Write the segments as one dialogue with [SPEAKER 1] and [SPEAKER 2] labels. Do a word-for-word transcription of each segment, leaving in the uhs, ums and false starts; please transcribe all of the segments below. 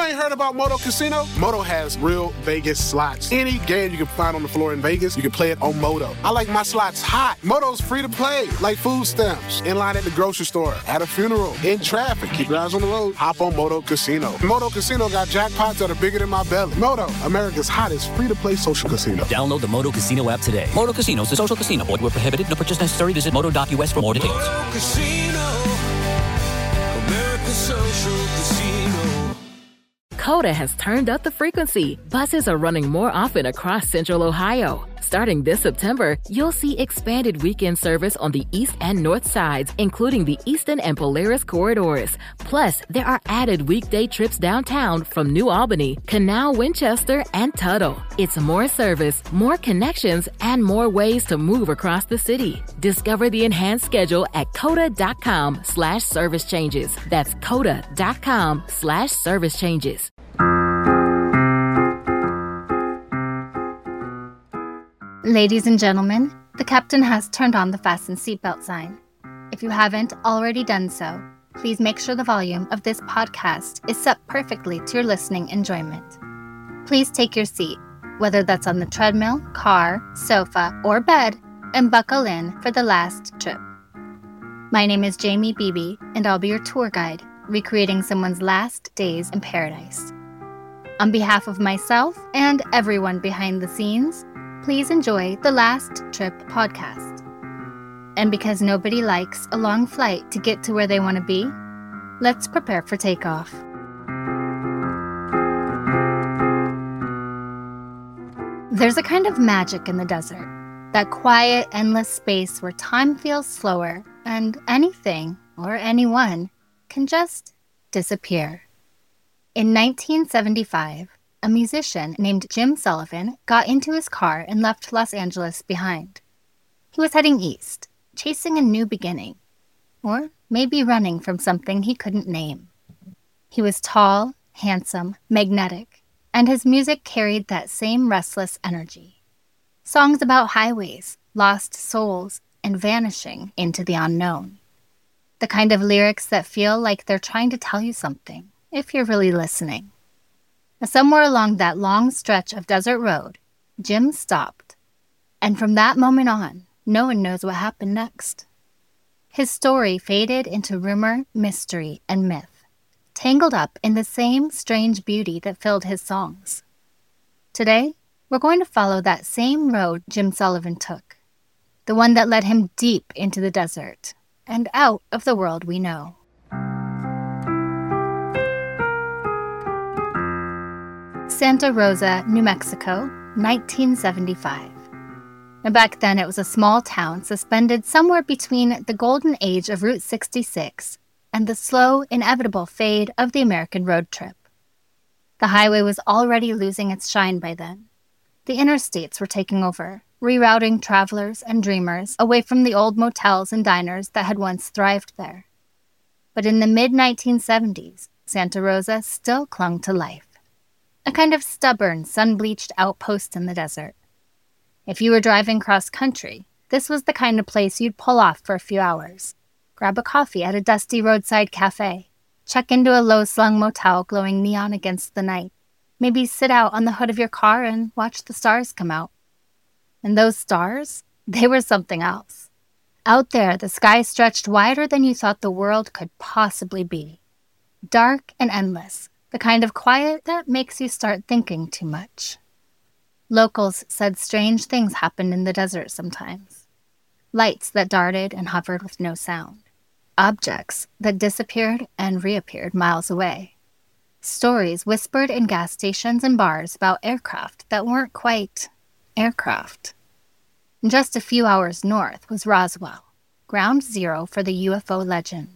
[SPEAKER 1] ain't heard about Moto Casino? Moto has real Vegas slots. Any game you can find on the floor in Vegas, you can play it on Moto. I like my slots hot. Moto's free to play, like food stamps, in line at the grocery store, at a funeral, in traffic. Keep your eyes on the road. Hop on Moto Casino. Moto Casino got jackpots that are bigger than my belly. Moto, America's hottest free-to-play social casino.
[SPEAKER 2] Download the Moto Casino app today. Moto Casino is a social casino. Void where prohibited. No purchase necessary. Visit moto dot u s for more details.
[SPEAKER 3] Moto Casino, America's social casino.
[SPEAKER 4] Coda has turned up the frequency. Buses are running more often across Central Ohio. Starting this September, you'll see expanded weekend service on the east and north sides, including the Easton and Polaris corridors. Plus, there are added weekday trips downtown from New Albany, Canal, Winchester, and Tuttle. It's more service, more connections, and more ways to move across the city. Discover the enhanced schedule at coda.com slash service changes. That's coda.com slash service changes.
[SPEAKER 5] Ladies and gentlemen, the captain has turned on the fasten seatbelt sign. If you haven't already done so, please make sure the volume of this podcast is set perfectly to your listening enjoyment. Please take your seat, whether that's on the treadmill, car, sofa, or bed, and buckle in for the last trip. My name is Jamie Beebe, and I'll be your tour guide, recreating someone's last days in paradise. On behalf of myself and everyone behind the scenes, please enjoy the Last Trip podcast. And because nobody likes a long flight to get to where they want to be, let's prepare for takeoff. There's a kind of magic in the desert, that quiet, endless space where time feels slower and anything or anyone can just disappear. In nineteen seventy-five, a musician named Jim Sullivan got into his car and left Los Angeles behind. He was heading east, chasing a new beginning, or maybe running from something he couldn't name. He was tall, handsome, magnetic, and his music carried that same restless energy. Songs about highways, lost souls, and vanishing into the unknown. The kind of lyrics that feel like they're trying to tell you something, if you're really listening. Somewhere along that long stretch of desert road, Jim stopped. And from that moment on, no one knows what happened next. His story faded into rumor, mystery, and myth, tangled up in the same strange beauty that filled his songs. Today, we're going to follow that same road Jim Sullivan took, the one that led him deep into the desert and out of the world we know. Santa Rosa, New Mexico, nineteen seventy-five. And back then, it was a small town suspended somewhere between the golden age of Route sixty-six and the slow, inevitable fade of the American road trip. The highway was already losing its shine by then. The interstates were taking over, rerouting travelers and dreamers away from the old motels and diners that had once thrived there. But in the mid nineteen seventies, Santa Rosa still clung to life. A kind of stubborn, sun-bleached outpost in the desert. If you were driving cross-country, this was the kind of place you'd pull off for a few hours. Grab a coffee at a dusty roadside cafe. Check into a low-slung motel glowing neon against the night. Maybe sit out on the hood of your car and watch the stars come out. And those stars, they were something else. Out there, the sky stretched wider than you thought the world could possibly be. Dark and endless. The kind of quiet that makes you start thinking too much. Locals said strange things happened in the desert sometimes. Lights that darted and hovered with no sound. Objects that disappeared and reappeared miles away. Stories whispered in gas stations and bars about aircraft that weren't quite aircraft. And just a few hours north was Roswell, ground zero for the U F O legends.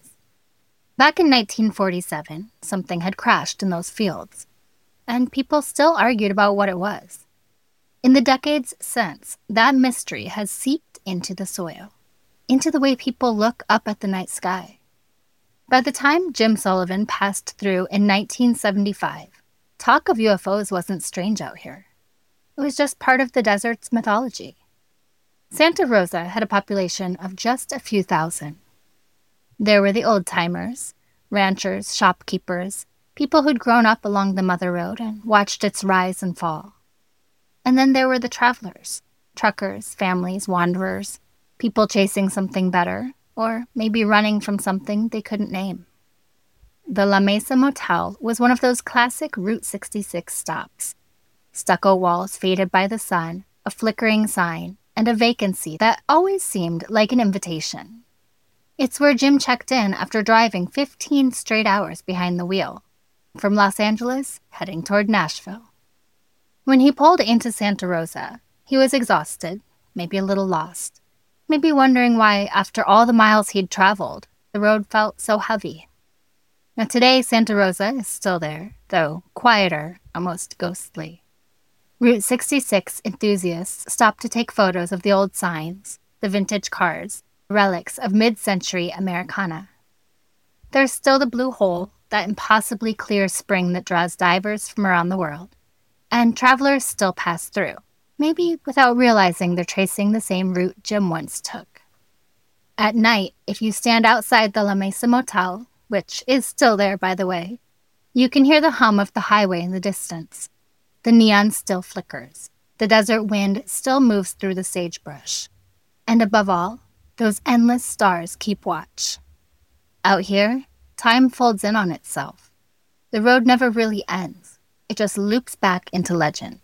[SPEAKER 5] Back in nineteen forty-seven, something had crashed in those fields, and people still argued about what it was. In the decades since, that mystery has seeped into the soil, into the way people look up at the night sky. By the time Jim Sullivan passed through in nineteen seventy-five, talk of U F Os wasn't strange out here. It was just part of the desert's mythology. Santa Rosa had a population of just a few thousand. There were the old-timers, ranchers, shopkeepers, People who'd grown up along the Mother Road and watched its rise and fall. And then there were the travelers, truckers, families, wanderers, people chasing something better, or maybe running from something they couldn't name. The La Mesa Motel was one of those classic Route sixty-six stops. Stucco walls faded by the sun, a flickering sign, and a vacancy that always seemed like an invitation. It's where Jim checked in after driving fifteen straight hours behind the wheel, from Los Angeles heading toward Nashville. When he pulled into Santa Rosa, he was exhausted, maybe a little lost, maybe wondering why, after all the miles he'd traveled, the road felt so heavy. Now today, Santa Rosa is still there, though quieter, almost ghostly. Route sixty-six enthusiasts stop to take photos of the old signs, the vintage cars, relics of mid-century Americana. There's still the Blue Hole, that impossibly clear spring that draws divers from around the world, and travelers still pass through, maybe without realizing they're tracing the same route Jim once took. At night, if you stand outside the La Mesa Motel, which is still there, by the way, you can hear the hum of the highway in the distance. The neon still flickers. The desert wind still moves through the sagebrush. And above all, those endless stars keep watch. Out here, time folds in on itself. The road never really ends. It just loops back into legend.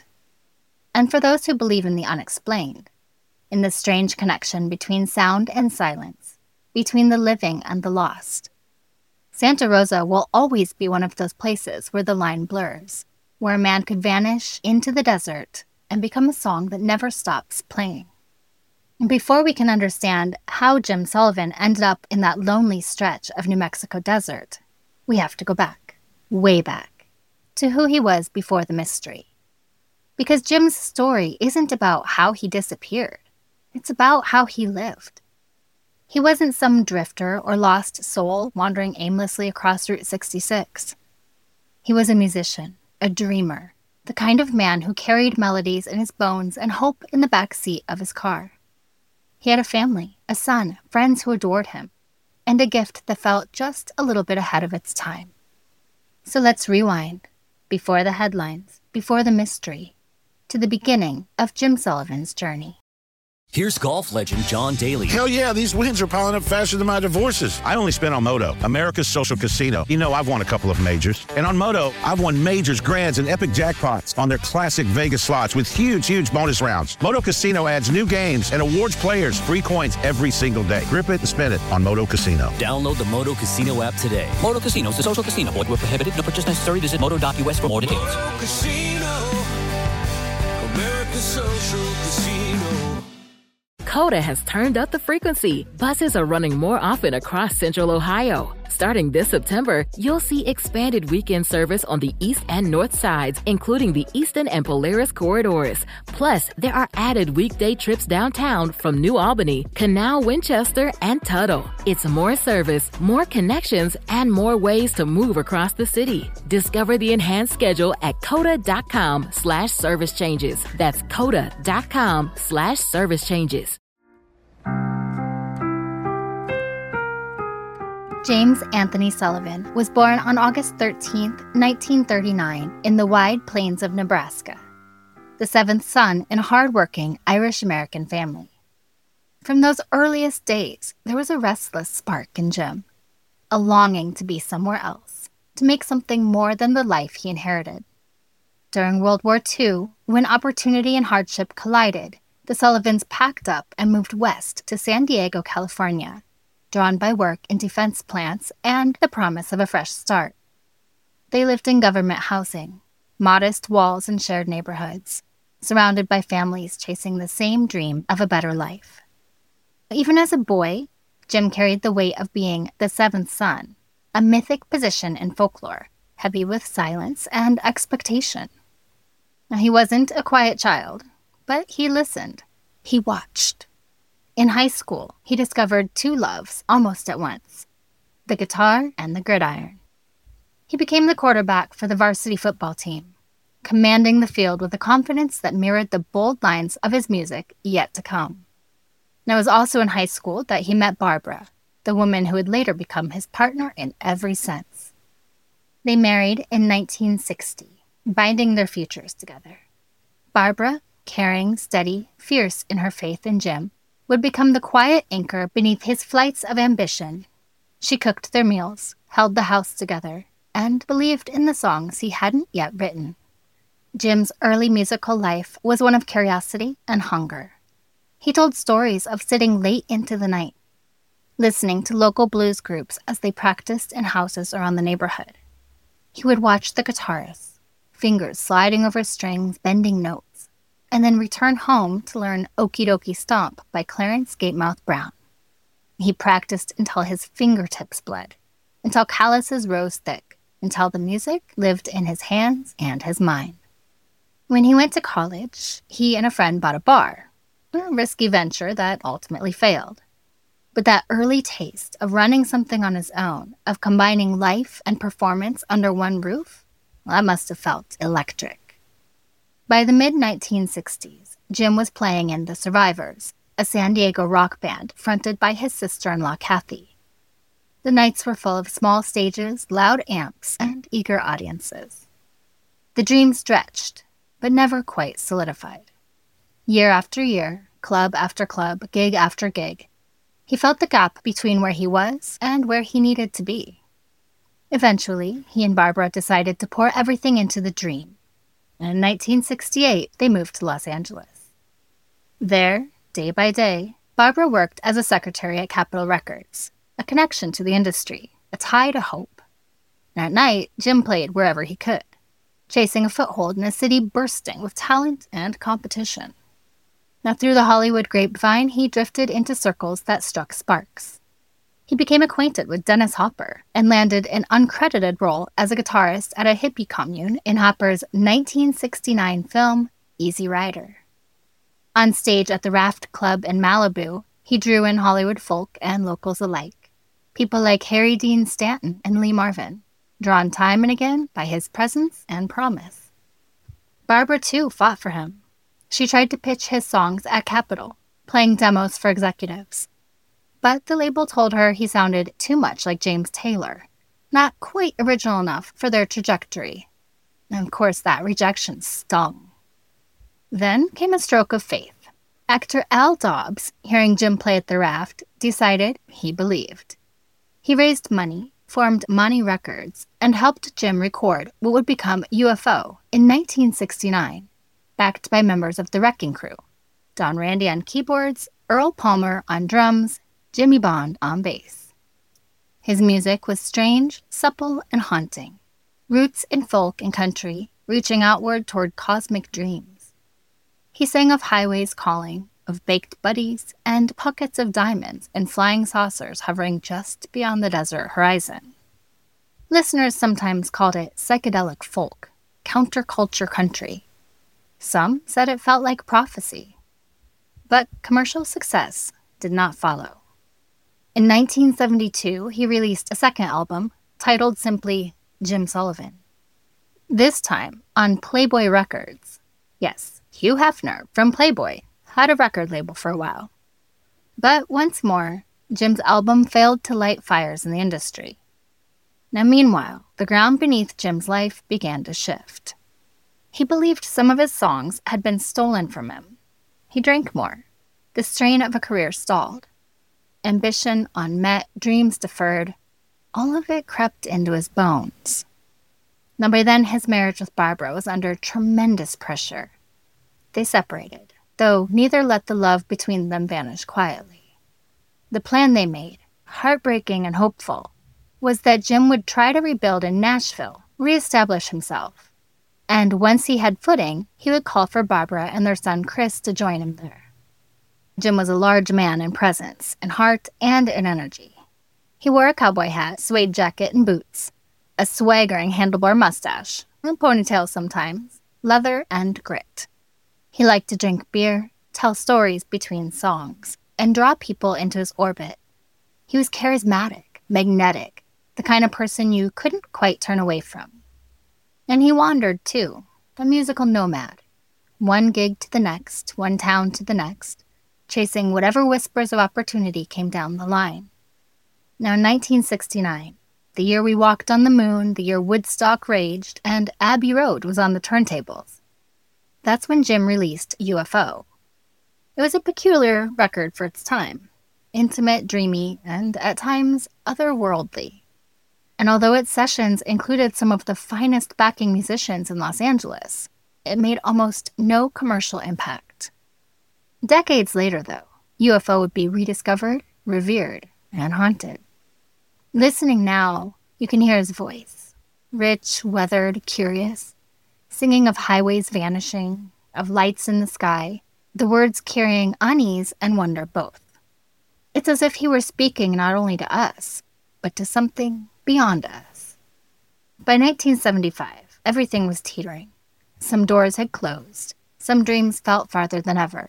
[SPEAKER 5] And for those who believe in the unexplained, in the strange connection between sound and silence, between the living and the lost, Santa Rosa will always be one of those places where the line blurs, where a man could vanish into the desert and become a song that never stops playing. And before we can understand how Jim Sullivan ended up in that lonely stretch of New Mexico desert, we have to go back, way back, to who he was before the mystery. Because Jim's story isn't about how he disappeared. It's about how he lived. He wasn't some drifter or lost soul wandering aimlessly across Route sixty-six. He was a musician, a dreamer, the kind of man who carried melodies in his bones and hope in the back seat of his car. He had a family, a son, friends who adored him, and a gift that felt just a little bit ahead of its time. So let's rewind, before the headlines, before the mystery, to the beginning of Jim Sullivan's journey.
[SPEAKER 2] Here's golf legend John Daly.
[SPEAKER 6] Hell yeah, these wins are piling up faster than my divorces. I only spent on Moto, America's social casino. You know, I've won a couple of majors. And on Moto, I've won majors, grands, and epic jackpots on their classic Vegas slots with huge, huge bonus rounds. Moto Casino adds new games and awards players free coins every single day. Grip it and spin it on Moto Casino.
[SPEAKER 2] Download the Moto Casino app today. Moto Casino is a social casino. Void where prohibited. No purchase necessary. Visit moto dot u s for more details.
[SPEAKER 3] Moto Casino, America's social casino.
[SPEAKER 4] Coda has turned up the frequency. Buses are running more often across Central Ohio. Starting this September, you'll see expanded weekend service on the east and north sides, including the Eastern and Polaris corridors. Plus, there are added weekday trips downtown from New Albany, Canal, Winchester, and Tuttle. It's more service, more connections, and more ways to move across the city. Discover the enhanced schedule at coda.com slash service changes. That's coda.com slash service changes.
[SPEAKER 5] James Anthony Sullivan was born on August thirteenth, nineteen thirty-nine, in the wide plains of Nebraska, the seventh son in a hard-working Irish-American family. From those earliest days, there was a restless spark in Jim, a longing to be somewhere else, to make something more than the life he inherited. During World War Two, when opportunity and hardship collided, the Sullivans packed up and moved west to San Diego, California, drawn by work in defense plants and the promise of a fresh start. They lived in government housing, modest walls and shared neighborhoods, surrounded by families chasing the same dream of a better life. Even as a boy, Jim carried the weight of being the seventh son, a mythic position in folklore, heavy with silence and expectation. Now, he wasn't a quiet child, but he listened. He watched. In high school, he discovered two loves almost at once, the guitar and the gridiron. He became the quarterback for the varsity football team, commanding the field with a confidence that mirrored the bold lines of his music yet to come. And it was also in high school that he met Barbara, the woman who would later become his partner in every sense. They married in nineteen sixty, binding their futures together. Barbara, caring, steady, fierce in her faith in Jim, would become the quiet anchor beneath his flights of ambition. She cooked their meals, held the house together, and believed in the songs he hadn't yet written. Jim's early musical life was one of curiosity and hunger. He told stories of sitting late into the night, listening to local blues groups as they practiced in houses around the neighborhood. He would watch the guitarists, fingers sliding over strings, bending notes, and then return home to learn Okie Dokie Stomp by Clarence Gatemouth Brown. He practiced until his fingertips bled, until calluses rose thick, until the music lived in his hands and his mind. When he went to college, he and a friend bought a bar, a risky venture that ultimately failed. But that early taste of running something on his own, of combining life and performance under one roof, well, that must have felt electric. By the mid nineteen sixties, Jim was playing in The Survivors, a San Diego rock band fronted by his sister-in-law, Kathy. The nights were full of small stages, loud amps, and eager audiences. The dream stretched, but never quite solidified. Year after year, club after club, gig after gig, he felt the gap between where he was and where he needed to be. Eventually, he and Barbara decided to pour everything into the dream. And in nineteen sixty-eight, they moved to Los Angeles. There, day by day, Barbara worked as a secretary at Capitol Records, a connection to the industry, a tie to hope. And at night, Jim played wherever he could, chasing a foothold in a city bursting with talent and competition. Now, through the Hollywood grapevine, he drifted into circles that struck sparks. He became acquainted with Dennis Hopper and landed an uncredited role as a guitarist at a hippie commune in Hopper's nineteen sixty-nine film, Easy Rider. On stage at the Raft Club in Malibu, he drew in Hollywood folk and locals alike, people like Harry Dean Stanton and Lee Marvin, drawn time and again by his presence and promise. Barbara, too, fought for him. She tried to pitch his songs at Capitol, playing demos for executives. But the label told her he sounded too much like James Taylor, not quite original enough for their trajectory. And of course, that rejection stung. Then came a stroke of faith. Actor Al Dobbs, hearing Jim play at the Raft, decided he believed. He raised money, formed Monty Records, and helped Jim record what would become U F O in nineteen sixty-nine. Backed by members of the Wrecking Crew, Don Randy on keyboards, Earl Palmer on drums, Jimmy Bond on bass. His music was strange, supple, and haunting, roots in folk and country, reaching outward toward cosmic dreams. He sang of highways calling, of baked buddies, and pockets of diamonds and flying saucers hovering just beyond the desert horizon. Listeners sometimes called it psychedelic folk, counterculture country. Some said it felt like prophecy. But commercial success did not follow. In nineteen seventy-two, he released a second album, titled simply Jim Sullivan. This time on Playboy Records. Yes, Hugh Hefner from Playboy had a record label for a while. But once more, Jim's album failed to light fires in the industry. Now meanwhile, the ground beneath Jim's life began to shift. He believed some of his songs had been stolen from him. He drank more. The strain of a career stalled. Ambition unmet, dreams deferred. All of it crept into his bones. Now by then, his marriage with Barbara was under tremendous pressure. They separated, though neither let the love between them vanish quietly. The plan they made, heartbreaking and hopeful, was that Jim would try to rebuild in Nashville, reestablish himself. And once he had footing, he would call for Barbara and their son Chris to join him there. Jim was a large man in presence, in heart, and in energy. He wore a cowboy hat, suede jacket, and boots, a swaggering handlebar mustache, a ponytail sometimes, leather, and grit. He liked to drink beer, tell stories between songs, and draw people into his orbit. He was charismatic, magnetic, the kind of person you couldn't quite turn away from. And he wandered, too, a musical nomad. One gig to the next, one town to the next, chasing whatever whispers of opportunity came down the line. Now in nineteen sixty-nine, The year we walked on the moon, the year Woodstock raged, and Abbey Road was on the turntables. That's when Jim released U F O. It was a peculiar record for its time. Intimate, dreamy, and at times otherworldly. And although its sessions included some of the finest backing musicians in Los Angeles, it made almost no commercial impact. Decades later, though, U F O would be rediscovered, revered, and haunted. Listening now, you can hear his voice, rich, weathered, curious, singing of highways vanishing, of lights in the sky, the words carrying unease and wonder both. It's as if he were speaking not only to us, but to something beyond us. By nineteen seventy-five, everything was teetering. Some doors had closed. Some dreams felt farther than ever.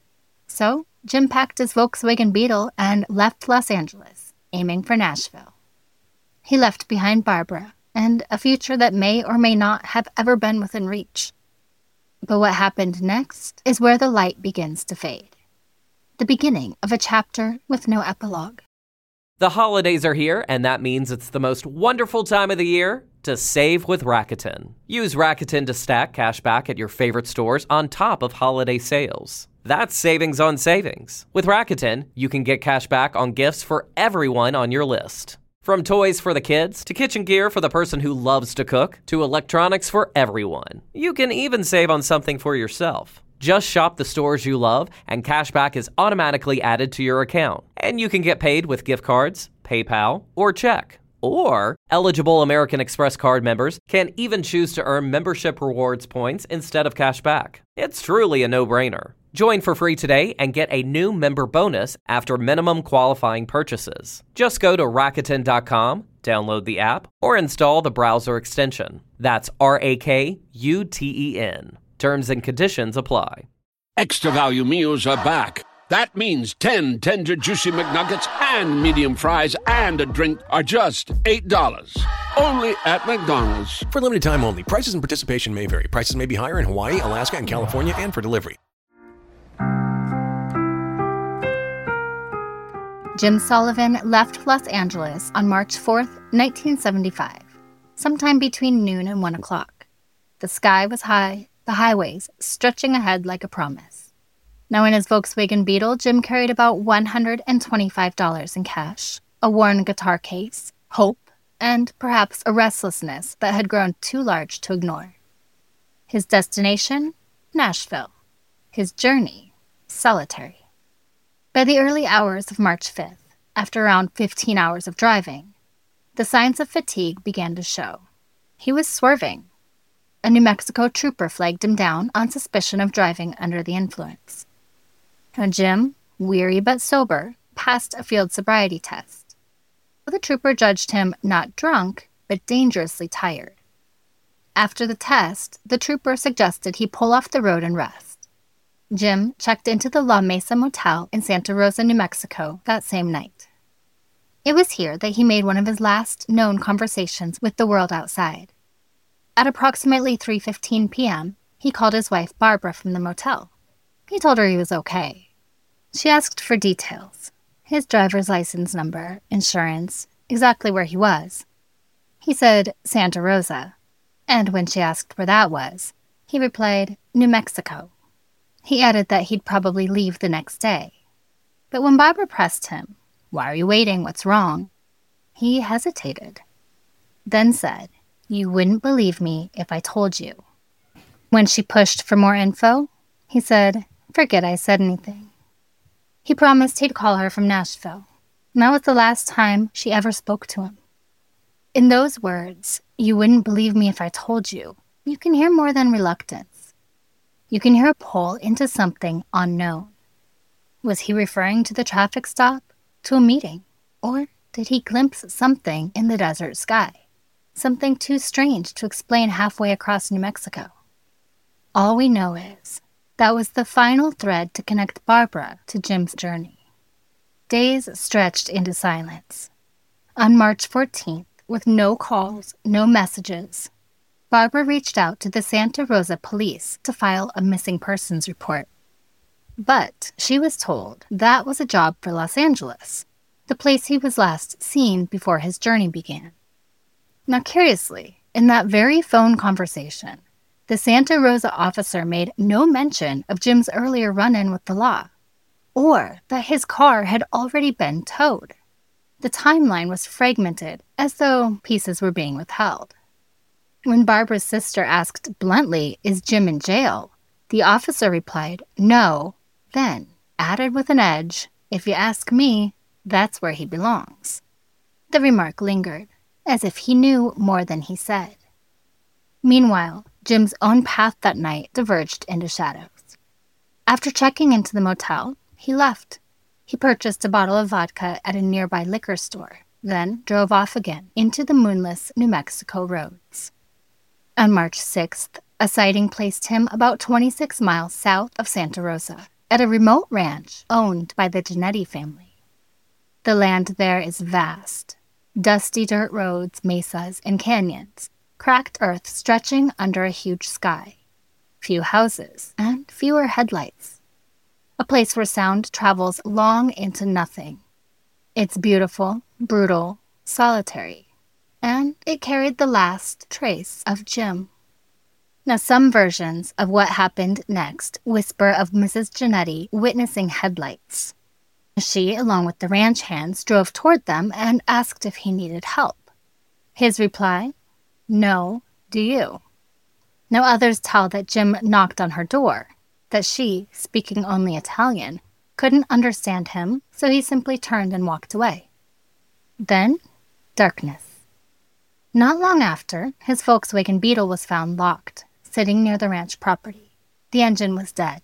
[SPEAKER 5] So, Jim packed his Volkswagen Beetle and left Los Angeles, aiming for Nashville. He left behind Barbara and a future that may or may not have ever been within reach. But what happened next is where the light begins to fade. The beginning of a chapter with no epilogue.
[SPEAKER 7] The holidays are here, and that means it's the most wonderful time of the year to save with Rakuten. Use Rakuten to stack cash back at your favorite stores on top of holiday sales. That's savings on savings. With Rakuten, you can get cash back on gifts for everyone on your list. From toys for the kids, to kitchen gear for the person who loves to cook, to electronics for everyone. You can even save on something for yourself. Just shop the stores you love, and cashback is automatically added to your account. And you can get paid with gift cards, PayPal, or check. Or, eligible American Express card members can even choose to earn membership rewards points instead of cashback. It's truly a no-brainer. Join for free today and get a new member bonus after minimum qualifying purchases. Just go to Rakuten dot com, download the app, or install the browser extension. That's R A K U T E N. Terms and conditions apply.
[SPEAKER 8] Extra value meals are back. That means ten tender, juicy McNuggets and medium fries and a drink are just eight dollars. Only at McDonald's.
[SPEAKER 9] For limited time only. Prices and participation may vary. Prices may be higher in Hawaii, Alaska, and California, and for delivery.
[SPEAKER 5] Jim Sullivan left Los Angeles on March fourth, nineteen seventy-five, sometime between noon and one o'clock. The sky was high, the highways stretching ahead like a promise. Now in his Volkswagen Beetle, Jim carried about one hundred twenty-five dollars in cash, a worn guitar case, hope, and perhaps a restlessness that had grown too large to ignore. His destination? Nashville. His journey? Solitary. By the early hours of March fifth, after around fifteen hours of driving, the signs of fatigue began to show. He was swerving. A New Mexico trooper flagged him down on suspicion of driving under the influence. Now Jim, weary but sober, passed a field sobriety test. The trooper judged him not drunk, but dangerously tired. After the test, the trooper suggested he pull off the road and rest. Jim checked into the La Mesa Motel in Santa Rosa, New Mexico, that same night. It was here that he made one of his last known conversations with the world outside. At approximately three fifteen p.m., he called his wife Barbara from the motel. He told her he was okay. She asked for details: his driver's license number, insurance, exactly where he was. He said Santa Rosa, and when she asked where that was, he replied, New Mexico. He added that he'd probably leave the next day. But when Barbara pressed him, "Why are you waiting? What's wrong?" he hesitated, then said, "You wouldn't believe me if I told you." When she pushed for more info, he said, "Forget I said anything." He promised he'd call her from Nashville. And that was the last time she ever spoke to him. In those words, "You wouldn't believe me if I told you," you can hear more than reluctance. You can hear a pull into something unknown. Was he referring to the traffic stop, to a meeting, or did he glimpse something in the desert sky? Something too strange to explain halfway across New Mexico. All we know is that was the final thread to connect Barbara to Jim's journey. Days stretched into silence. On March fourteenth, with no calls, no messages, Barbara reached out to the Santa Rosa police to file a missing persons report. But she was told that was a job for Los Angeles, the place he was last seen before his journey began. Now, curiously, in that very phone conversation, the Santa Rosa officer made no mention of Jim's earlier run-in with the law, or that his car had already been towed. The timeline was fragmented, as though pieces were being withheld. When Barbara's sister asked bluntly, "Is Jim in jail?" the officer replied, "No," then added with an edge, "If you ask me, that's where he belongs." The remark lingered, as if he knew more than he said. Meanwhile, Jim's own path that night diverged into shadows. After checking into the motel, he left. He purchased a bottle of vodka at a nearby liquor store, then drove off again into the moonless New Mexico roads. On March sixth, a sighting placed him about twenty-six miles south of Santa Rosa, at a remote ranch owned by the Giannetti family. The land there is vast. Dusty dirt roads, mesas, and canyons, cracked earth stretching under a huge sky. Few houses, and fewer headlights. A place where sound travels long into nothing. It's beautiful, brutal, solitary, and it carried the last trace of Jim. Now, some versions of what happened next whisper of Missus Giannetti witnessing headlights. She, along with the ranch hands, drove toward them and asked if he needed help. His reply, "No, do you?" Now, others tell that Jim knocked on her door, that she, speaking only Italian, couldn't understand him, so he simply turned and walked away. Then, darkness. Not long after, his Volkswagen Beetle was found locked, sitting near the ranch property. The engine was dead.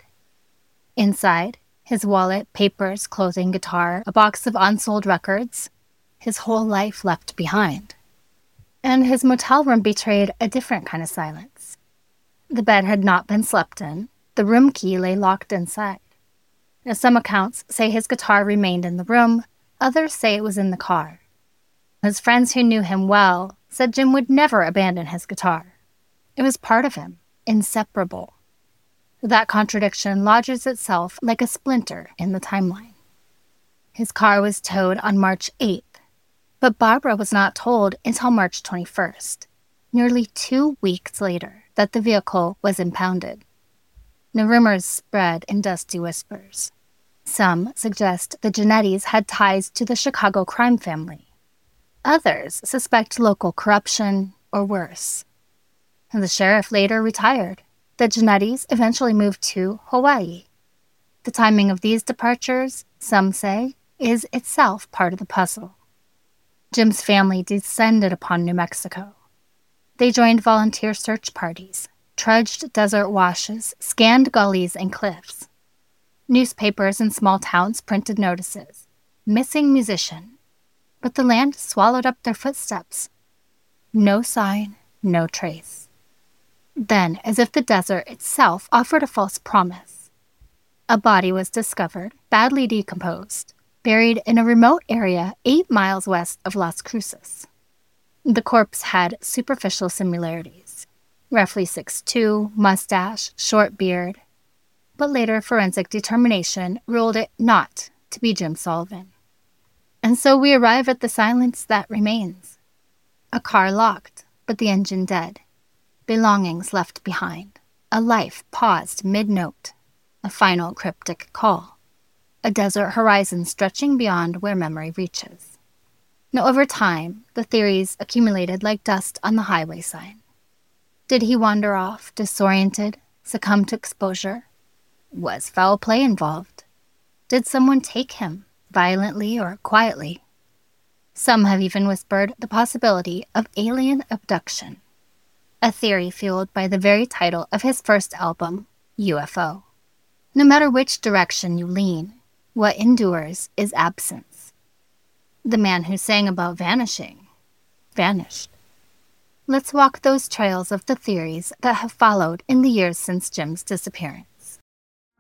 [SPEAKER 5] Inside, his wallet, papers, clothing, guitar, a box of unsold records, his whole life left behind. And his motel room betrayed a different kind of silence. The bed had not been slept in. The room key lay locked inside. Now, some accounts say his guitar remained in the room. Others say it was in the car. His friends who knew him well said Jim would never abandon his guitar. It was part of him, inseparable. That contradiction lodges itself like a splinter in the timeline. His car was towed on March eighth, but Barbara was not told until March twenty-first, nearly two weeks later, that the vehicle was impounded. The rumors spread in dusty whispers. Some suggest the Giannettis had ties to the Chicago crime family. Others suspect local corruption, or worse. And the sheriff later retired. The Giannettis eventually moved to Hawaii. The timing of these departures, some say, is itself part of the puzzle. Jim's family descended upon New Mexico. They joined volunteer search parties, trudged desert washes, scanned gullies and cliffs. Newspapers in small towns printed notices, "Missing musician," but the land swallowed up their footsteps. No sign, no trace. Then, as if the desert itself offered a false promise, a body was discovered, badly decomposed, buried in a remote area eight miles west of Las Cruces. The corpse had superficial similarities, roughly six foot two, mustache, short beard, but later forensic determination ruled it not to be Jim Sullivan. And so we arrive at the silence that remains. A car locked, but the engine dead. Belongings left behind. A life paused mid-note. A final cryptic call. A desert horizon stretching beyond where memory reaches. Now, over time, the theories accumulated like dust on the highway sign. Did he wander off, disoriented, succumb to exposure? Was foul play involved? Did someone take him, violently or quietly? Some have even whispered the possibility of alien abduction, a theory fueled by the very title of his first album, U F O. No matter which direction you lean, what endures is absence. The man who sang about vanishing, vanished. Let's walk those trails of the theories that have followed in the years since Jim's disappearance.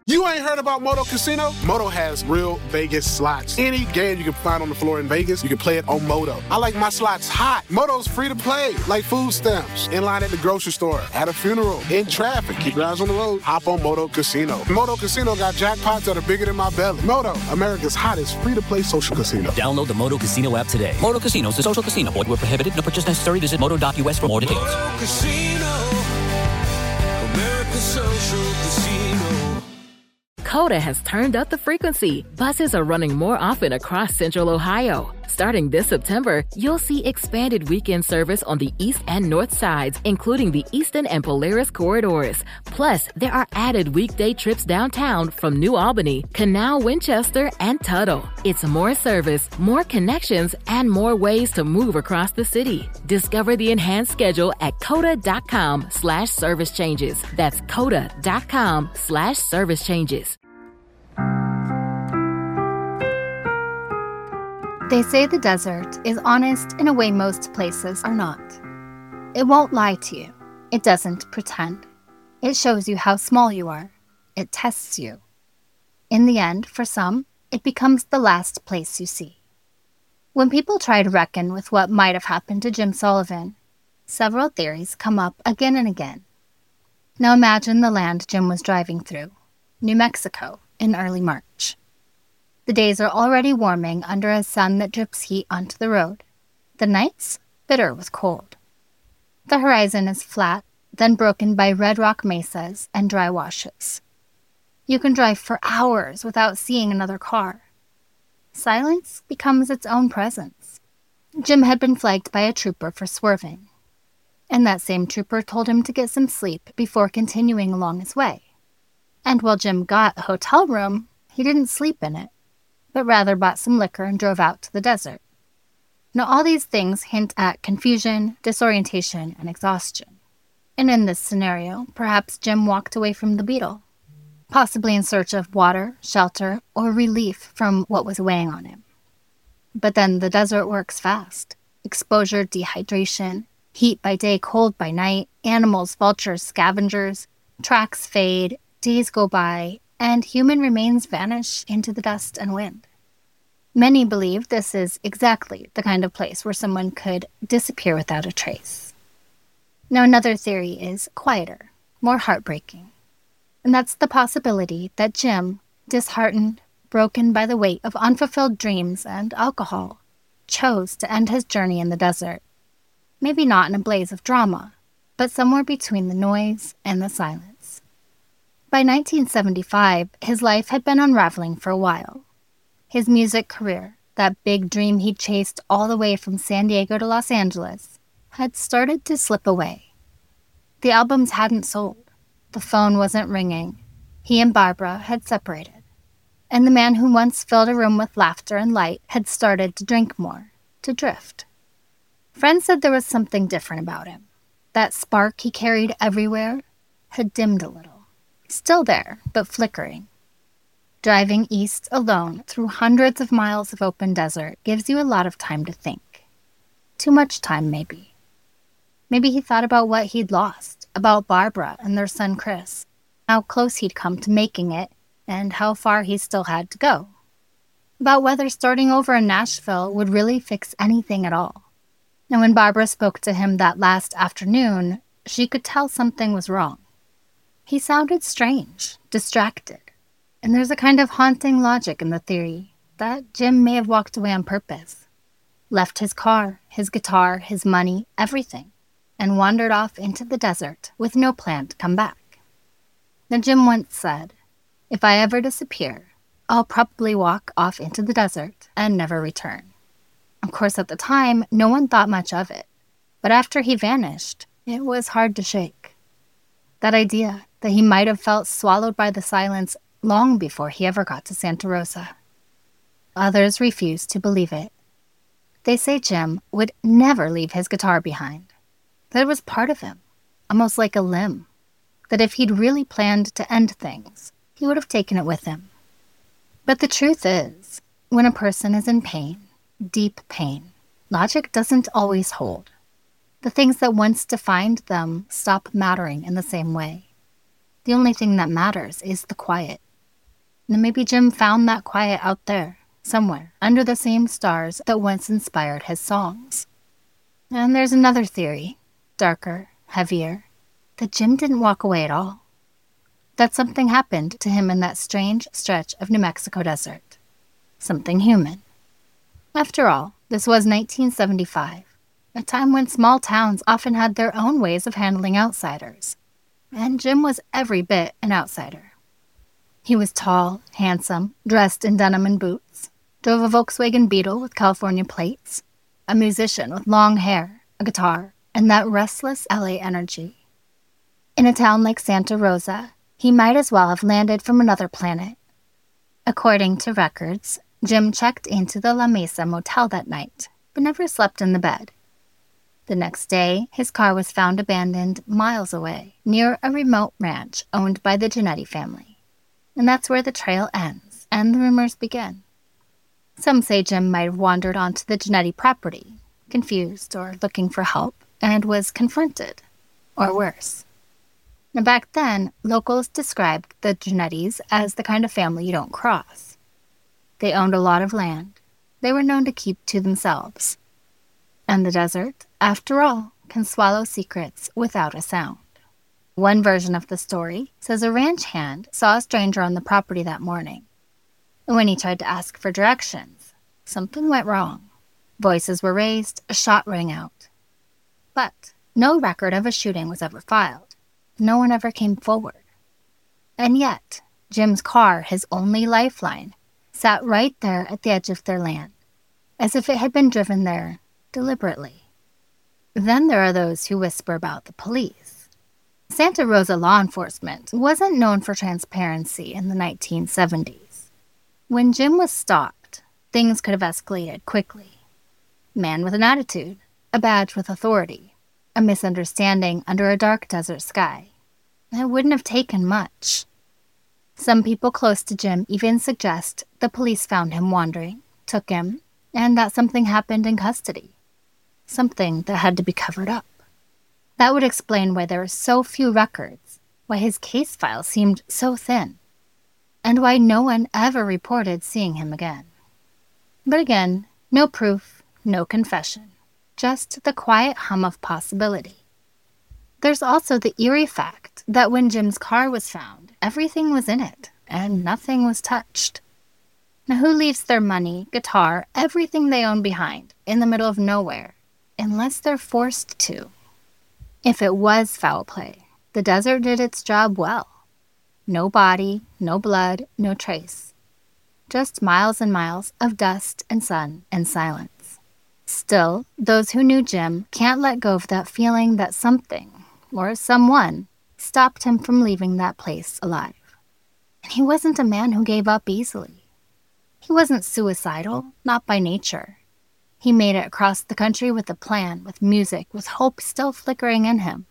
[SPEAKER 1] You ain't heard about Moto Casino? Moto has real Vegas slots. Any game you can find on the floor in Vegas, you can play it on Moto. I like my slots hot. Moto's free to play, like food stamps, in line at the grocery store, at a funeral, in traffic. Keep your eyes on the road. Hop on Moto Casino. Moto Casino got jackpots that are bigger than my belly. Moto, America's hottest free-to-play social casino.
[SPEAKER 2] Download the Moto Casino app today. Moto Casino is a social casino. Void where prohibited. No purchase necessary. Visit moto dot U S for more details.
[SPEAKER 3] Moto Casino, America's social casino.
[SPEAKER 4] Coda has turned up the frequency. Buses are running more often across Central Ohio. Starting this September, you'll see expanded weekend service on the east and north sides, including the Eastern and Polaris corridors. Plus, there are added weekday trips downtown from New Albany, Canal, Winchester, and Tuttle. It's more service, more connections, and more ways to move across the city. Discover the enhanced schedule at coda.com slash service changes. That's coda.com slash service changes.
[SPEAKER 5] They say the desert is honest in a way most places are not. It won't lie to you. It doesn't pretend. It shows you how small you are. It tests you. In the end, for some, it becomes the last place you see. When people try to reckon with what might have happened to Jim Sullivan, several theories come up again and again. Now imagine the land Jim was driving through, New Mexico, in early March. The days are already warming under a sun that drips heat onto the road. The nights, bitter with cold. The horizon is flat, then broken by red rock mesas and dry washes. You can drive for hours without seeing another car. Silence becomes its own presence. Jim had been flagged by a trooper for swerving, and that same trooper told him to get some sleep before continuing along his way. And while Jim got a hotel room, he didn't sleep in it, but rather bought some liquor and drove out to the desert. Now all these things hint at confusion, disorientation, and exhaustion. And in this scenario, perhaps Jim walked away from the beetle, possibly in search of water, shelter, or relief from what was weighing on him. But then the desert works fast. Exposure, dehydration, heat by day, cold by night, animals, vultures, scavengers, tracks fade, days go by, and human remains vanish into the dust and wind. Many believe this is exactly the kind of place where someone could disappear without a trace. Now, another theory is quieter, more heartbreaking, and that's the possibility that Jim, disheartened, broken by the weight of unfulfilled dreams and alcohol, chose to end his journey in the desert. Maybe not in a blaze of drama, but somewhere between the noise and the silence. By nineteen seventy-five, his life had been unraveling for a while. His music career, that big dream he'd chased all the way from San Diego to Los Angeles, had started to slip away. The albums hadn't sold. The phone wasn't ringing. He and Barbara had separated. And the man who once filled a room with laughter and light had started to drink more, to drift. Friends said there was something different about him. That spark he carried everywhere had dimmed a little. Still there, but flickering. Driving east alone through hundreds of miles of open desert gives you a lot of time to think. Too much time, maybe. Maybe he thought about what he'd lost, about Barbara and their son Chris, how close he'd come to making it, and how far he still had to go. About whether starting over in Nashville would really fix anything at all. And when Barbara spoke to him that last afternoon, she could tell something was wrong. He sounded strange, distracted, and there's a kind of haunting logic in the theory that Jim may have walked away on purpose, left his car, his guitar, his money, everything, and wandered off into the desert with no plan to come back. Now Jim once said, "If I ever disappear, I'll probably walk off into the desert and never return." Of course, at the time, no one thought much of it, but after he vanished, it was hard to shake. That idea that he might have felt swallowed by the silence long before he ever got to Santa Rosa. Others refused to believe it. They say Jim would never leave his guitar behind, that it was part of him, almost like a limb, that if he'd really planned to end things, he would have taken it with him. But the truth is, when a person is in pain, deep pain, logic doesn't always hold. The things that once defined them stop mattering in the same way. The only thing that matters is the quiet, And maybe Jim found that quiet out there, somewhere, under the same stars that once inspired his songs. And there's another theory, darker, heavier, that Jim didn't walk away at all. That something happened to him in that strange stretch of New Mexico desert. Something human. After all, this was nineteen seventy-five, a time when small towns often had their own ways of handling outsiders. And Jim was every bit an outsider. He was tall, handsome, dressed in denim and boots, drove a Volkswagen Beetle with California plates, a musician with long hair, a guitar, and that restless L A energy. In a town like Santa Rosa, he might as well have landed from another planet. According to records, Jim checked into the La Mesa motel that night, but never slept in the bed. The next day, his car was found abandoned miles away, near a remote ranch owned by the Giannetti family. And that's where the trail ends, and the rumors begin. Some say Jim might have wandered onto the Giannetti property, confused or looking for help, and was confronted, or worse. Now, back then, locals described the Giannettis as the kind of family you don't cross. They owned a lot of land. They were known to keep to themselves. And the desert, after all, can swallow secrets without a sound. One version of the story says a ranch hand saw a stranger on the property that morning. And when he tried to ask for directions, something went wrong. Voices were raised, a shot rang out. But no record of a shooting was ever filed. No one ever came forward. And yet, Jim's car, his only lifeline, sat right there at the edge of their land, as if it had been driven there deliberately. Then there are those who whisper about the police. Santa Rosa law enforcement wasn't known for transparency in the nineteen seventies. When Jim was stopped, things could have escalated quickly. Man with an attitude, a badge with authority, a misunderstanding under a dark desert sky. It wouldn't have taken much. Some people close to Jim even suggest the police found him wandering, took him, and that something happened in custody. Something that had to be covered up. That would explain why there were so few records, why his case file seemed so thin, and why no one ever reported seeing him again. But again, no proof, no confession, just the quiet hum of possibility. There's also the eerie fact that when Jim's car was found, everything was in it, and nothing was touched. Now, who leaves their money, guitar, everything they own behind, in the middle of nowhere, unless they're forced to? If it was foul play, the desert did its job well. No body, no blood, no trace. Just miles and miles of dust and sun and silence. Still, those who knew Jim can't let go of that feeling that something, or someone, stopped him from leaving that place alive. And he wasn't a man who gave up easily. He wasn't suicidal, not by nature. He made it across the country with a plan, with music, with hope still flickering in him.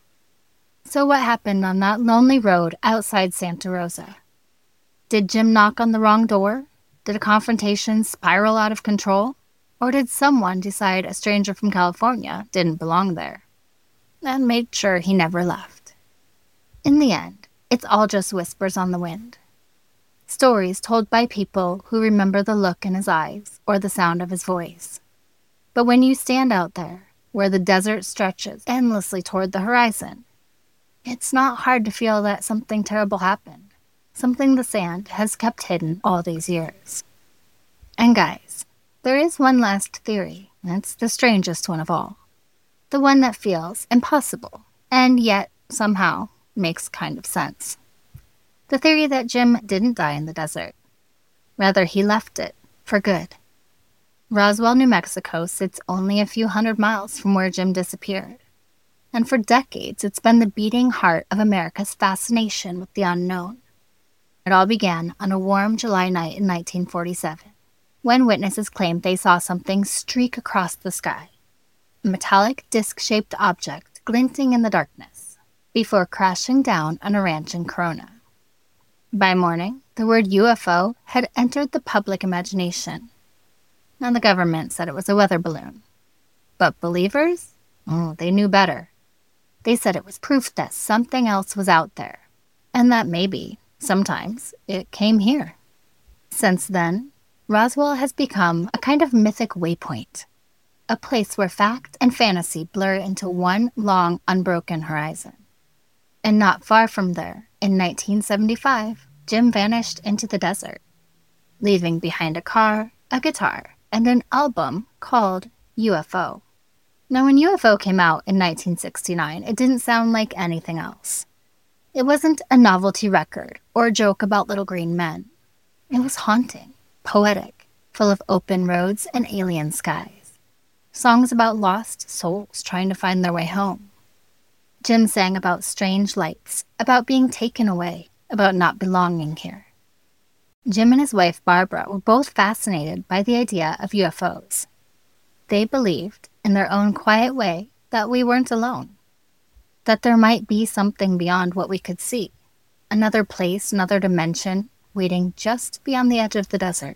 [SPEAKER 5] So what happened on that lonely road outside Santa Rosa? Did Jim knock on the wrong door? Did a confrontation spiral out of control? Or did someone decide a stranger from California didn't belong there? And made sure he never left. In the end, it's all just whispers on the wind. Stories told by people who remember the look in his eyes or the sound of his voice. But when you stand out there, where the desert stretches endlessly toward the horizon, it's not hard to feel that something terrible happened, something the sand has kept hidden all these years. And guys, there is one last theory, and it's the strangest one of all. The one that feels impossible, and yet, somehow, makes kind of sense. The theory that Jim didn't die in the desert. Rather, he left it, for good. Roswell, New Mexico sits only a few hundred miles from where Jim disappeared. And for decades, it's been the beating heart of America's fascination with the unknown. It all began on a warm July night in nineteen forty-seven, when witnesses claimed they saw something streak across the sky, a metallic disc-shaped object glinting in the darkness, before crashing down on a ranch in Corona. By morning, the word U F O had entered the public imagination, and the government said it was a weather balloon. But believers? Oh, they knew better. They said it was proof that something else was out there, and that maybe, sometimes, it came here. Since then, Roswell has become a kind of mythic waypoint, a place where fact and fantasy blur into one long, unbroken horizon. And not far from there, in nineteen seventy-five, Jim vanished into the desert, leaving behind a car, a guitar, and an album called U F O. Now, when U F O came out in nineteen sixty-nine, it didn't sound like anything else. It wasn't a novelty record or a joke about little green men. It was haunting, poetic, full of open roads and alien skies. Songs about lost souls trying to find their way home. Jim sang about strange lights, about being taken away, about not belonging here. Jim and his wife Barbara were both fascinated by the idea of U F Os. They believed, in their own quiet way, that we weren't alone. That there might be something beyond what we could see. Another place, another dimension, waiting just beyond the edge of the desert.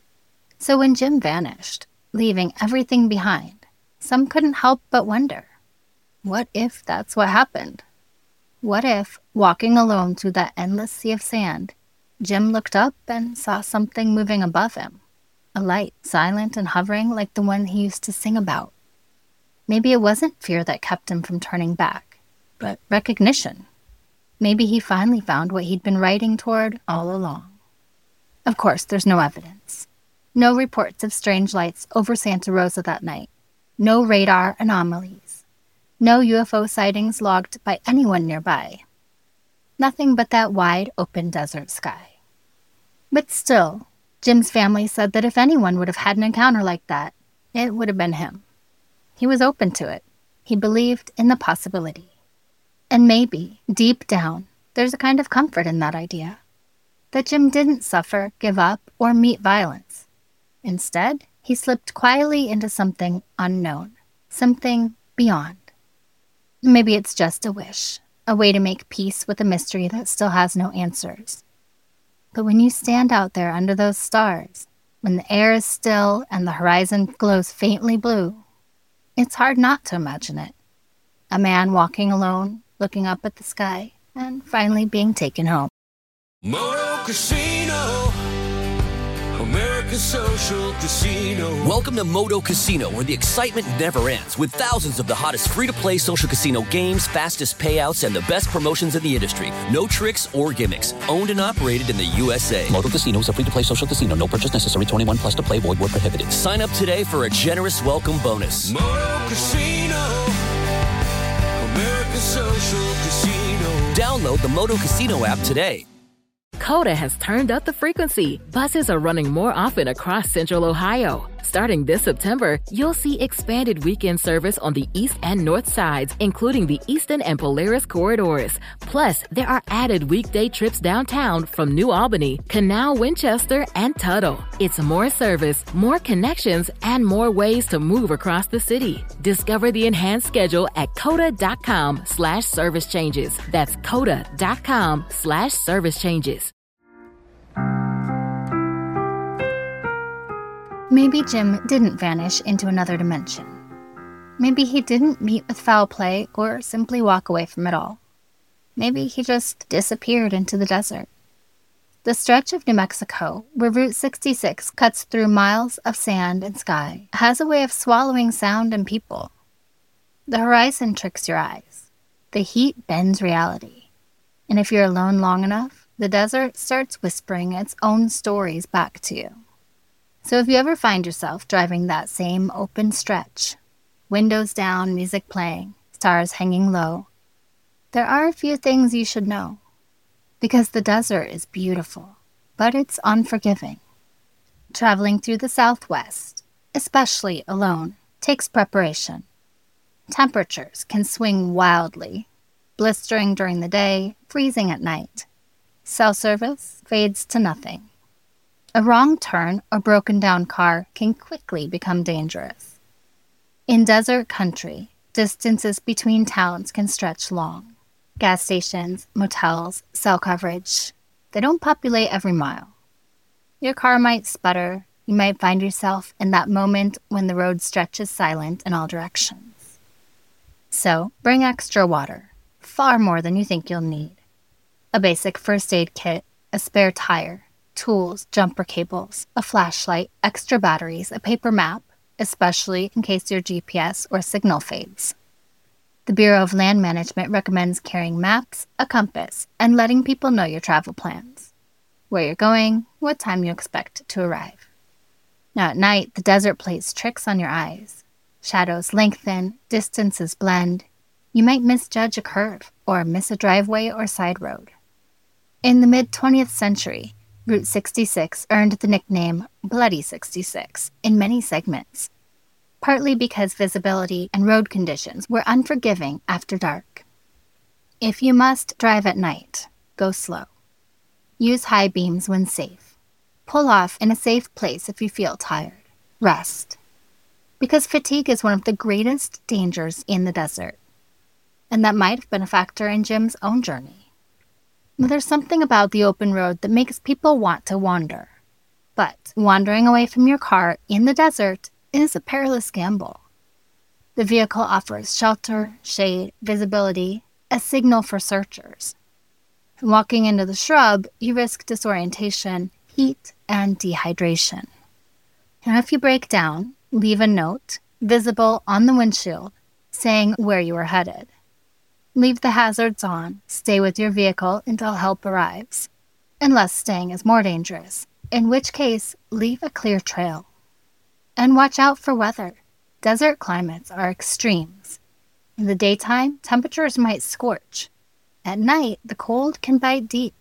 [SPEAKER 5] So when Jim vanished, leaving everything behind, some couldn't help but wonder, what if that's what happened? What if, walking alone through that endless sea of sand, Jim looked up and saw something moving above him? A light, silent and hovering like the one he used to sing about. Maybe it wasn't fear that kept him from turning back, but recognition. Maybe he finally found what he'd been riding toward all along. Of course, there's no evidence. No reports of strange lights over Santa Rosa that night. No radar anomalies. No U F O sightings logged by anyone nearby. Nothing but that wide, open desert sky. But still, Jim's family said that if anyone would have had an encounter like that, it would have been him. He was open to it. He believed in the possibility. And maybe, deep down, there's a kind of comfort in that idea. That Jim didn't suffer, give up, or meet violence. Instead, he slipped quietly into something unknown, something beyond. Maybe it's just a wish, a way to make peace with a mystery that still has no answers. But when you stand out there under those stars, when the air is still and the horizon glows faintly blue, it's hard not to imagine it. A man walking alone, looking up at the sky, and finally being taken home.
[SPEAKER 3] Moto Casino, America's social casino.
[SPEAKER 2] Welcome to Moto Casino, where the excitement never ends, with thousands of the hottest free-to-play social casino games, fastest payouts, and the best promotions in the industry. No tricks or gimmicks. Owned and operated in the U S A. Moto Casino is a free-to-play social casino. No purchase necessary. twenty-one plus to play. Void where prohibited. Sign up today for a generous welcome bonus.
[SPEAKER 3] Moto Casino, America's social casino.
[SPEAKER 2] Download the Moto Casino app today.
[SPEAKER 4] Coda has turned up the frequency. Buses are running more often across Central Ohio. Starting this September, you'll see expanded weekend service on the east and north sides, including the Eastern and Polaris corridors. Plus, there are added weekday trips downtown from New Albany, Canal, Winchester, and Tuttle. It's more service, more connections, and more ways to move across the city. Discover the enhanced schedule at coda.com slash service changes. That's coda.com slash service changes.
[SPEAKER 5] Maybe Jim didn't vanish into another dimension. Maybe he didn't meet with foul play or simply walk away from it all. Maybe he just disappeared into the desert. The stretch of New Mexico, where Route sixty-six cuts through miles of sand and sky, has a way of swallowing sound and people. The horizon tricks your eyes. The heat bends reality. And if you're alone long enough, the desert starts whispering its own stories back to you. So if you ever find yourself driving that same open stretch, windows down, music playing, stars hanging low, there are a few things you should know. Because the desert is beautiful, but it's unforgiving. Traveling through the Southwest, especially alone, takes preparation. Temperatures can swing wildly, blistering during the day, freezing at night. Cell service fades to nothing. A wrong turn or broken down car can quickly become dangerous. In desert country, distances between towns can stretch long. Gas stations, motels, cell coverage, they don't populate every mile. Your car might sputter. You might find yourself in that moment when the road stretches silent in all directions. So bring extra water, far more than you think you'll need. A basic first aid kit, a spare tire, tools, jumper cables, a flashlight, extra batteries, a paper map, especially in case your G P S or signal fades. The Bureau of Land Management recommends carrying maps, a compass, and letting people know your travel plans. Where you're going, what time you expect to arrive. Now at night, the desert plays tricks on your eyes. Shadows lengthen, distances blend. You might misjudge a curve or miss a driveway or side road. In the mid-twentieth century, Route sixty-six earned the nickname Bloody sixty-six in many segments, partly because visibility and road conditions were unforgiving after dark. If you must drive at night, go slow. Use high beams when safe. Pull off in a safe place if you feel tired. Rest. Because fatigue is one of the greatest dangers in the desert. And that might have been a factor in Jim's own journey. There's something about the open road that makes people want to wander. But wandering away from your car in the desert is a perilous gamble. The vehicle offers shelter, shade, visibility, a signal for searchers. Walking into the shrub, you risk disorientation, heat, and dehydration. And if you break down, leave a note, visible on the windshield, saying where you are headed. Leave the hazards on, stay with your vehicle until help arrives, unless staying is more dangerous, in which case, leave a clear trail. And watch out for weather. Desert climates are extremes. In the daytime, temperatures might scorch. At night, the cold can bite deep.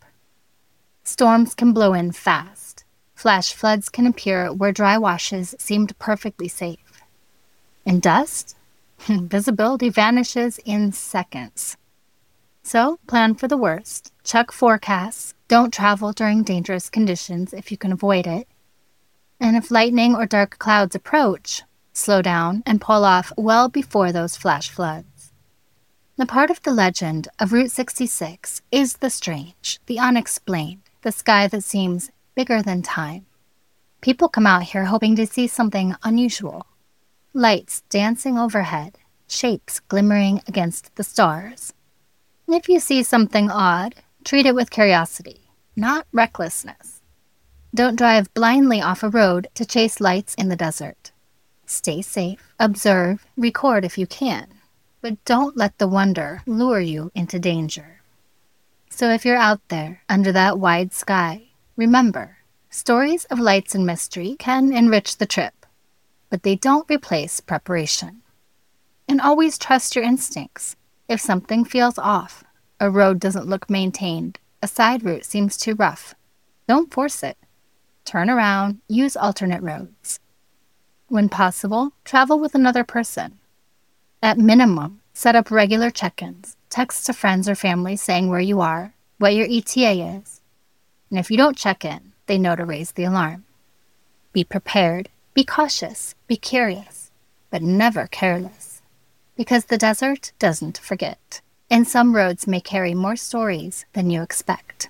[SPEAKER 5] Storms can blow in fast. Flash floods can appear where dry washes seemed perfectly safe. And dust? Visibility vanishes in seconds. So, plan for the worst. Check forecasts. Don't travel during dangerous conditions if you can avoid it. And if lightning or dark clouds approach, slow down and pull off well before those flash floods. The part of the legend of Route sixty-six is the strange, the unexplained, the sky that seems bigger than time. People come out here hoping to see something unusual. Lights dancing overhead, shapes glimmering against the stars. If you see something odd, treat it with curiosity, not recklessness. Don't drive blindly off a road to chase lights in the desert. Stay safe, observe, record if you can, but don't let the wonder lure you into danger. So if you're out there under that wide sky, remember, stories of lights and mystery can enrich the trip, but they don't replace preparation. And always trust your instincts. If something feels off, a road doesn't look maintained, a side route seems too rough, don't force it. Turn around, use alternate roads. When possible, travel with another person. At minimum, set up regular check-ins. Text to friends or family saying where you are, what your E T A is. And if you don't check in, they know to raise the alarm. Be prepared, be cautious, be curious, but never careless. Because the desert doesn't forget, and some roads may carry more stories than you expect.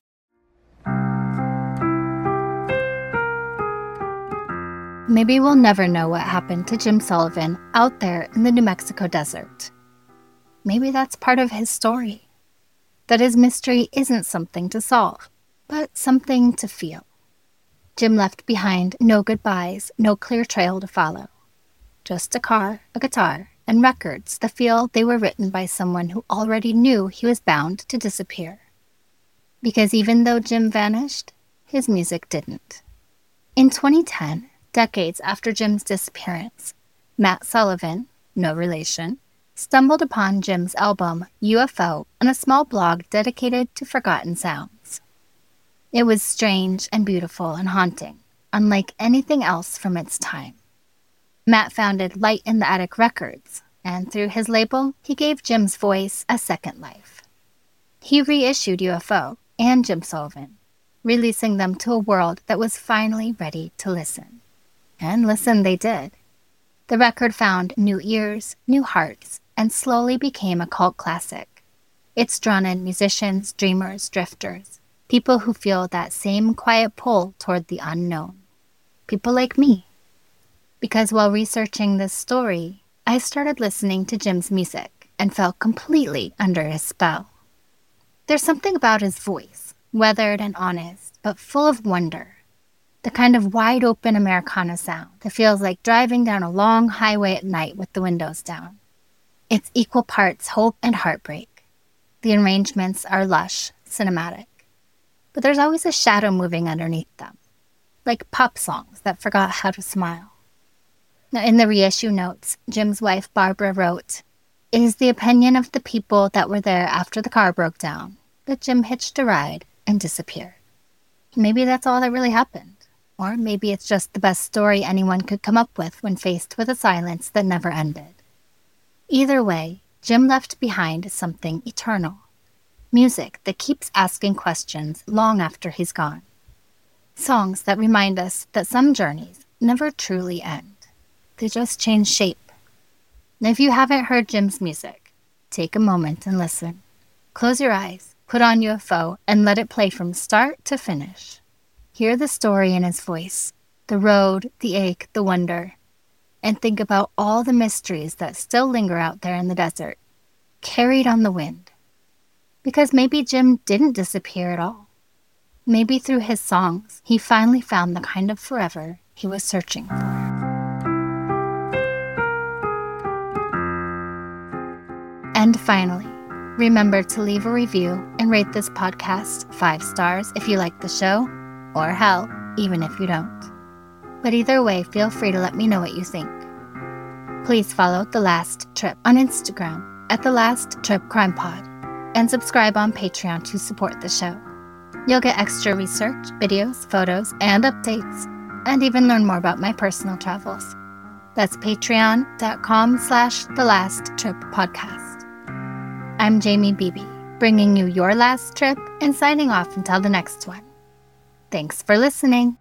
[SPEAKER 5] Maybe we'll never know what happened to Jim Sullivan out there in the New Mexico desert. Maybe that's part of his story. That his mystery isn't something to solve, but something to feel. Jim left behind no goodbyes, no clear trail to follow. Just a car, a guitar, and records that feel they were written by someone who already knew he was bound to disappear. Because even though Jim vanished, his music didn't. In twenty ten, decades after Jim's disappearance, Matt Sullivan, no relation, stumbled upon Jim's album U F O on a small blog dedicated to forgotten sounds. It was strange and beautiful and haunting, unlike anything else from its time. Matt founded Light in the Attic Records, and through his label, he gave Jim's voice a second life. He reissued U F O and Jim Sullivan, releasing them to a world that was finally ready to listen. And listen they did. The record found new ears, new hearts, and slowly became a cult classic. It's drawn in musicians, dreamers, drifters, people who feel that same quiet pull toward the unknown. People like me. Because while researching this story, I started listening to Jim's music and fell completely under his spell. There's something about his voice, weathered and honest, but full of wonder, The kind of wide-open Americana sound that feels like driving down a long highway at night with the windows down. It's equal parts hope and heartbreak. The arrangements are lush, cinematic. But there's always a shadow moving underneath them, like pop songs that forgot how to smile. Now, in the reissue notes, Jim's wife Barbara wrote, "It is the opinion of the people that were there after the car broke down that Jim hitched a ride and disappeared." Maybe that's all that really happened. Or maybe it's just the best story anyone could come up with when faced with a silence that never ended. Either way, Jim left behind something eternal. Music that keeps asking questions long after he's gone. Songs that remind us that some journeys never truly end. They just change shape. Now, if you haven't heard Jim's music, take a moment and listen. Close your eyes, put on U F O, and let it play from start to finish. Hear the story in his voice, the road, the ache, the wonder, and think about all the mysteries that still linger out there in the desert, carried on the wind. Because maybe Jim didn't disappear at all. Maybe through his songs, he finally found the kind of forever he was searching for. And finally, remember to leave a review and rate this podcast five stars if you like the show, or hell, even if you don't. But either way, feel free to let me know what you think. Please follow The Last Trip on Instagram at The Last Trip Crime Pod, and subscribe on Patreon to support the show. You'll get extra research, videos, photos, and updates, and even learn more about my personal travels. That's patreon.com slash The Last Trip Podcast. I'm Jamie Beebe, bringing you your last trip and signing off until the next one. Thanks for listening.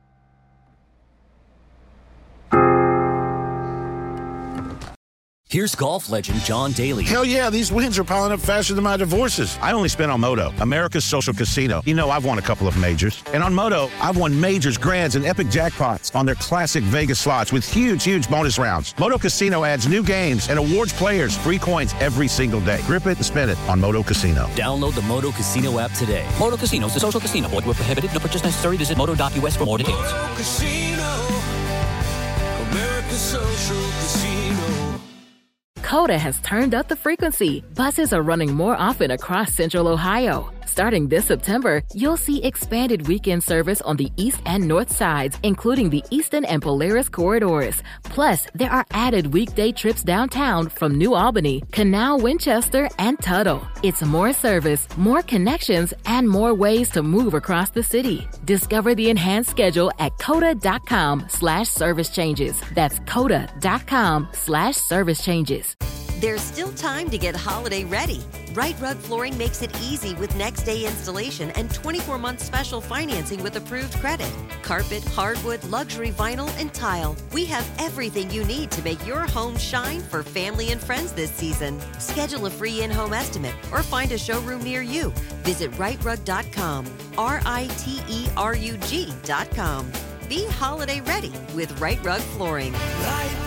[SPEAKER 2] Here's golf legend John Daly.
[SPEAKER 6] Hell yeah, these wins are piling up faster than my divorces. I only spent on Moto, America's social casino. You know, I've won a couple of majors. And on Moto, I've won majors, grands, and epic jackpots on their classic Vegas slots with huge, huge bonus rounds. Moto Casino adds new games and awards players free coins every single day. Grip it and spin it on Moto Casino.
[SPEAKER 2] Download the Moto Casino app today. Moto Casino is a social casino. Void where prohibited. No purchase necessary. Visit moto dot U S for more details.
[SPEAKER 3] Moto Casino, America's social casino.
[SPEAKER 4] Coda has turned up the frequency. Buses are running more often across Central Ohio. Starting this September, you'll see expanded weekend service on the east and north sides, including the Eastern and Polaris corridors. Plus, there are added weekday trips downtown from New Albany, Canal, Winchester, and Tuttle. It's more service, more connections, and more ways to move across the city. Discover the enhanced schedule at coda.com slash service changes. That's coda.com slash service changes.
[SPEAKER 10] There's still time to get holiday ready. Right Rug Flooring makes it easy with next day installation and twenty-four month special financing with approved credit. Carpet, hardwood, luxury vinyl, and tile. We have everything you need to make your home shine for family and friends this season. Schedule a free in-home estimate or find a showroom near you. Visit right rug dot com, R I T E R U G dot com. Be holiday ready with Right Rug Flooring.
[SPEAKER 3] Right